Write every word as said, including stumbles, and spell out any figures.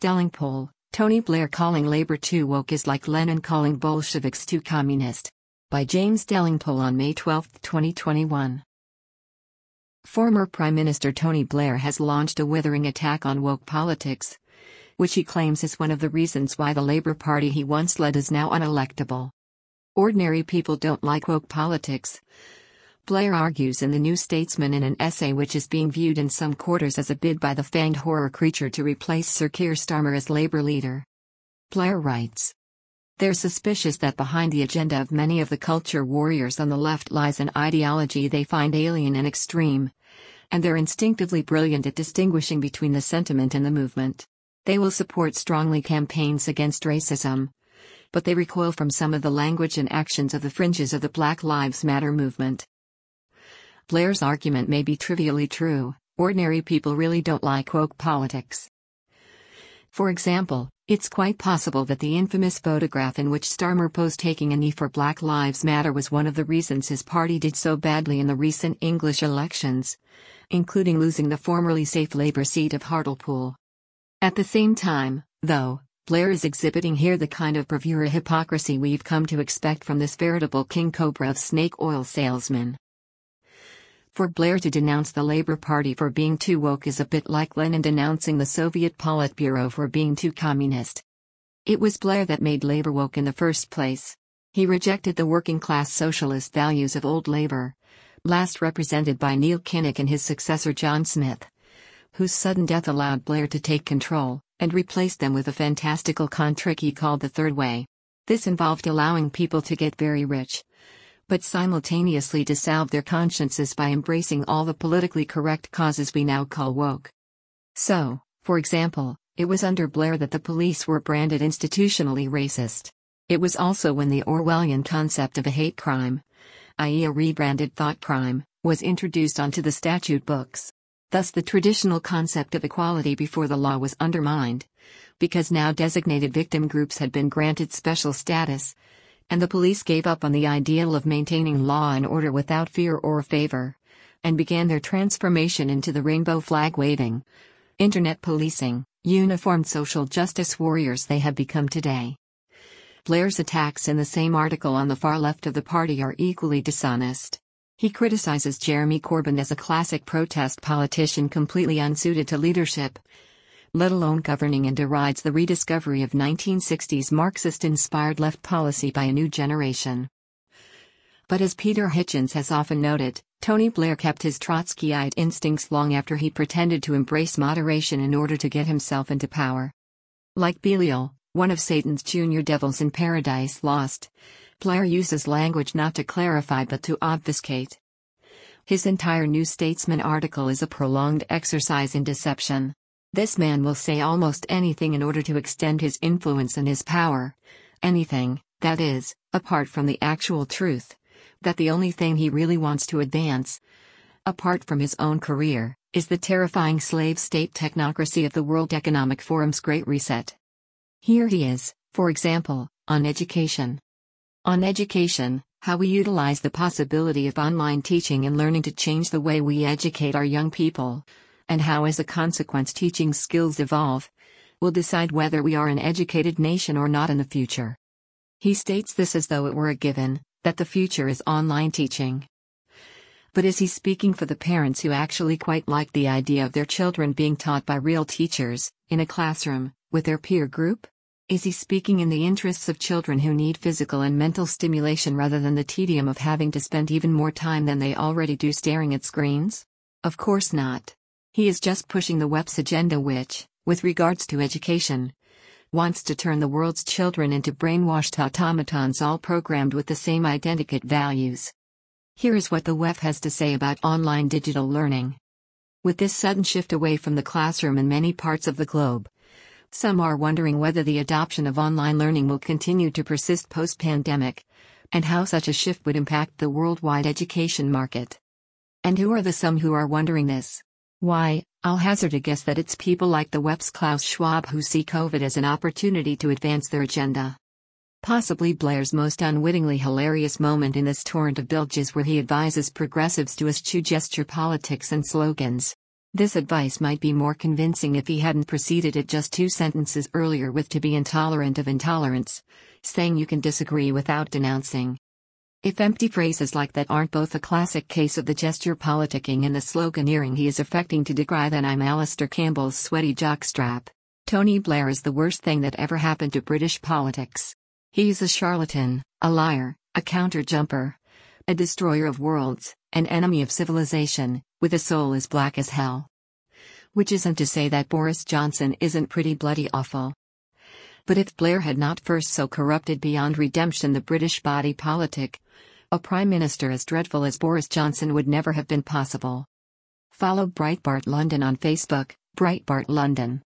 Delingpole, Tony Blair calling Labour too woke is like Lenin calling Bolsheviks too communist. By James Delingpole on May twelfth, twenty twenty-one. Former Prime Minister Tony Blair has launched a withering attack on woke politics, which he claims is one of the reasons why the Labour Party he once led is now unelectable. Ordinary people don't like woke politics, Blair argues in The New Statesman in an essay which is being viewed in some quarters as a bid by the fanged horror creature to replace Sir Keir Starmer as Labour leader. Blair writes, "They're suspicious that behind the agenda of many of the culture warriors on the left lies an ideology they find alien and extreme, and they're instinctively brilliant at distinguishing between the sentiment and the movement. They will support strongly campaigns against racism, but they recoil from some of the language and actions of the fringes of the Black Lives Matter movement." Blair's argument may be trivially true. Ordinary people really don't like woke politics. For example, it's quite possible that the infamous photograph in which Starmer posed taking a knee for Black Lives Matter was one of the reasons his party did so badly in the recent English elections, including losing the formerly safe Labour seat of Hartlepool. At the same time, though, Blair is exhibiting here the kind of bravura hypocrisy we've come to expect from this veritable king cobra of snake oil salesmen. For Blair to denounce the Labour Party for being too woke is a bit like Lenin denouncing the Soviet Politburo for being too communist. It was Blair that made Labour woke in the first place. He rejected the working-class socialist values of old Labour, last represented by Neil Kinnock and his successor John Smith, whose sudden death allowed Blair to take control, and replaced them with a fantastical con trick he called the Third Way. This involved allowing people to get very rich, but simultaneously to salve their consciences by embracing all the politically correct causes we now call woke. So, for example, it was under Blair that the police were branded institutionally racist. It was also when the Orwellian concept of a hate crime, that is a rebranded thought crime, was introduced onto the statute books. Thus the traditional concept of equality before the law was undermined, because now designated victim groups had been granted special status, and the police gave up on the ideal of maintaining law and order without fear or favor, and began their transformation into the rainbow flag-waving, internet policing, uniformed social justice warriors they have become today. Blair's attacks in the same article on the far left of the party are equally dishonest. He criticizes Jeremy Corbyn as a classic protest politician completely unsuited to leadership, let alone governing, and derides the rediscovery of nineteen sixties Marxist-inspired left policy by a new generation. But as Peter Hitchens has often noted, Tony Blair kept his Trotskyite instincts long after he pretended to embrace moderation in order to get himself into power. Like Belial, one of Satan's junior devils in Paradise Lost, Blair uses language not to clarify but to obfuscate. His entire New Statesman article is a prolonged exercise in deception. This man will say almost anything in order to extend his influence and his power. Anything, that is, apart from the actual truth, that the only thing he really wants to advance, apart from his own career, is the terrifying slave state technocracy of the World Economic Forum's Great Reset. Here he is, for example, on education. On education, how we utilize the possibility of online teaching and learning to change the way we educate our young people, and how as a consequence teaching skills evolve, will decide whether we are an educated nation or not in the future. He states this as though it were a given, that the future is online teaching. But is he speaking for the parents who actually quite like the idea of their children being taught by real teachers, in a classroom, with their peer group? Is he speaking in the interests of children who need physical and mental stimulation rather than the tedium of having to spend even more time than they already do staring at screens? Of course not. He is just pushing the W E P's agenda, which, with regards to education, wants to turn the world's children into brainwashed automatons all programmed with the same identikit values. Here is what the W E P has to say about online digital learning. With this sudden shift away from the classroom in many parts of the globe, some are wondering whether the adoption of online learning will continue to persist post-pandemic, and how such a shift would impact the worldwide education market. And who are the some who are wondering this? Why, I'll hazard a guess that it's people like the W E P's Klaus Schwab who see COVID as an opportunity to advance their agenda. Possibly Blair's most unwittingly hilarious moment in this torrent of bilge is where he advises progressives to eschew gesture politics and slogans. This advice might be more convincing if he hadn't preceded it just two sentences earlier with "to be intolerant of intolerance," saying you can disagree without denouncing. If empty phrases like that aren't both a classic case of the gesture politicking and the sloganeering he is affecting to decry, then I'm Alastair Campbell's sweaty jockstrap. Tony Blair is the worst thing that ever happened to British politics. He's a charlatan, a liar, a counter-jumper, a destroyer of worlds, an enemy of civilization, with a soul as black as hell. Which isn't to say that Boris Johnson isn't pretty bloody awful. But if Blair had not first so corrupted beyond redemption the British body politic, a Prime Minister as dreadful as Boris Johnson would never have been possible. Follow Breitbart London on Facebook, Breitbart London.